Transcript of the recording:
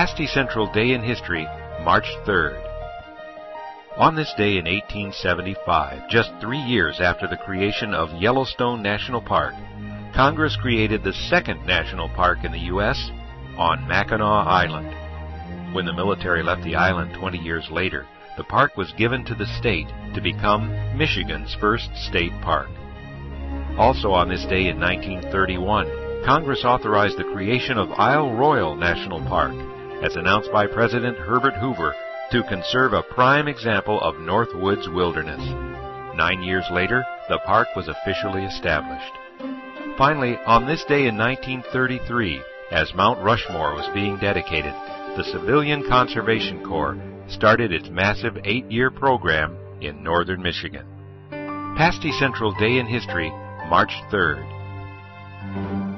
Pasty Central Day in History, March 3rd. On this day in 1875, just 3 years after the creation of Yellowstone National Park, Congress created the second national park in the U.S. on Mackinac Island. When the military left the island 20 years later, the park was given to the state to become Michigan's first state park. Also on this day in 1931, Congress authorized the creation of Isle Royale National Park, as announced by President Herbert Hoover, to conserve a prime example of Northwoods wilderness. 9 years later, the park was officially established. Finally, on this day in 1933, as Mount Rushmore was being dedicated, the Civilian Conservation Corps started its massive 8-year program in northern Michigan. Pasty Central Day in History, March 3rd.